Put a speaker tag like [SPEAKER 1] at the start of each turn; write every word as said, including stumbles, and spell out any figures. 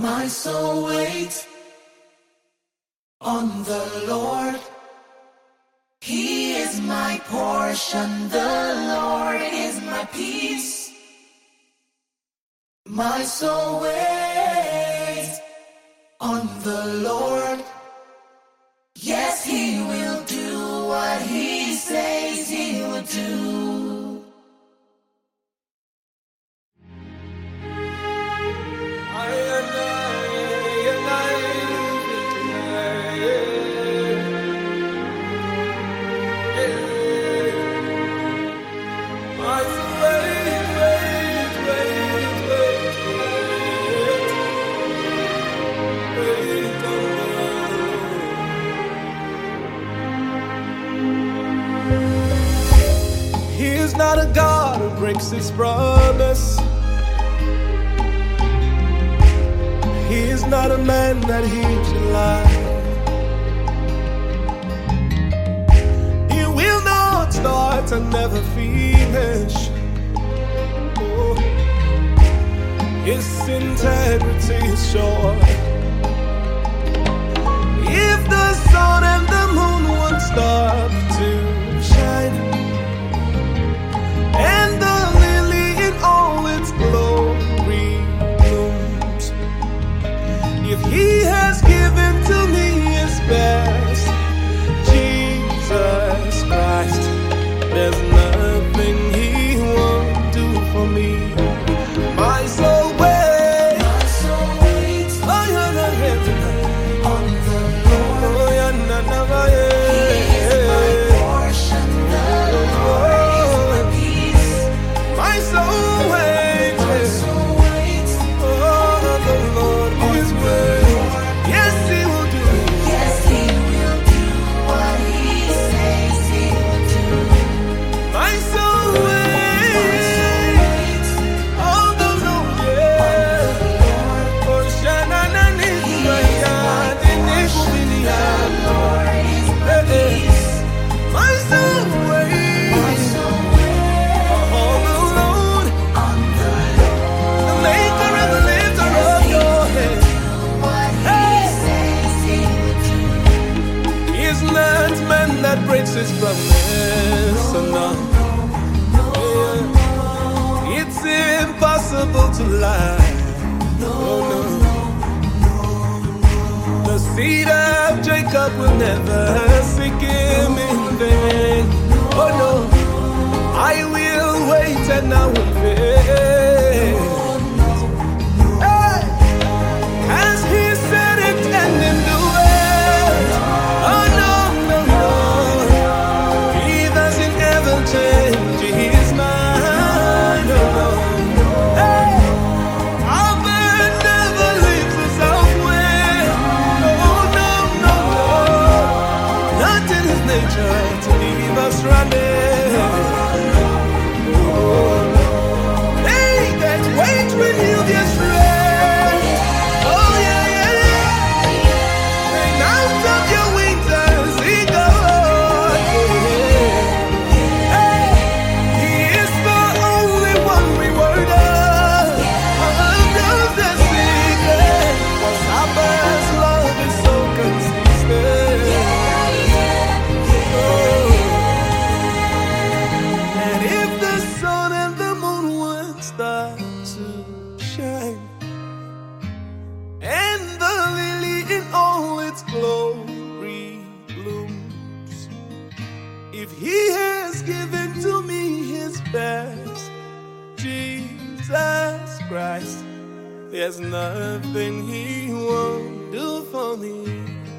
[SPEAKER 1] My soul waits on the Lord. He is my portion, the Lord is my peace. My soul waits on the Lord. Yes, He will do what He says He will do.
[SPEAKER 2] He's not a God who breaks His promise. He is not a man that He should lie. He will not start and never finish. Oh, His integrity is sure. If the sun and the moon won't stop to shine, and the lily in all its glory blooms, if He has given to me His best, Jesus Christ, there's nothing He won't do for me. My soul waits,
[SPEAKER 1] My soul waits
[SPEAKER 2] oh, yeah, no, yeah,
[SPEAKER 1] on the Lord.
[SPEAKER 2] oh, yeah, no, no, no, yeah.
[SPEAKER 1] He is my portion, the Lord is my peace.
[SPEAKER 2] My soul waits,
[SPEAKER 1] My soul waits
[SPEAKER 2] oh, the Lord is good. Yes, He will do.
[SPEAKER 1] Yes, He will do what He says He will do.
[SPEAKER 2] My soul
[SPEAKER 1] My soul
[SPEAKER 2] waits,
[SPEAKER 1] waits
[SPEAKER 2] oh, the Lord,
[SPEAKER 1] on
[SPEAKER 2] yeah.
[SPEAKER 1] the Lord.
[SPEAKER 2] Oh, shana na ni
[SPEAKER 1] He is
[SPEAKER 2] kumaya,
[SPEAKER 1] my
[SPEAKER 2] ni ni
[SPEAKER 1] portion,
[SPEAKER 2] kumilia.
[SPEAKER 1] the Lord is my
[SPEAKER 2] Eh, eh.
[SPEAKER 1] peace.
[SPEAKER 2] My soul
[SPEAKER 1] My
[SPEAKER 2] waits,
[SPEAKER 1] soul waits
[SPEAKER 2] oh, the Lord,
[SPEAKER 1] on the Lord.
[SPEAKER 2] the maker and the lifter
[SPEAKER 1] Yes,
[SPEAKER 2] of
[SPEAKER 1] He
[SPEAKER 2] your
[SPEAKER 1] will
[SPEAKER 2] head.
[SPEAKER 1] do what He says He will do.
[SPEAKER 2] He is not man that breaks His promise. So no, yeah. It's impossible to lie. Oh no. The seed of Jacob will never seek Him in vain. Oh no, I will wait and I will wait. Hey! As He said it and in the way. Oh no, no, no. He doesn't ever change His mind. Oh no. Hey! Our man never leaves us halfway. Oh no, no, no. Not in His nature to leave us running. Oh, they that wait will He'll be strength. Oh yeah, yeah, yeah. And out of your wings as He goes. Hey, He is the only one rewarded. Of the secret, 'cause Abba's love is so consistent. Oh. And if the sun and the moon would start to shine, and the lily in all its glory blooms, if He has given to me His best, Jesus Christ, there's nothing He won't do for me.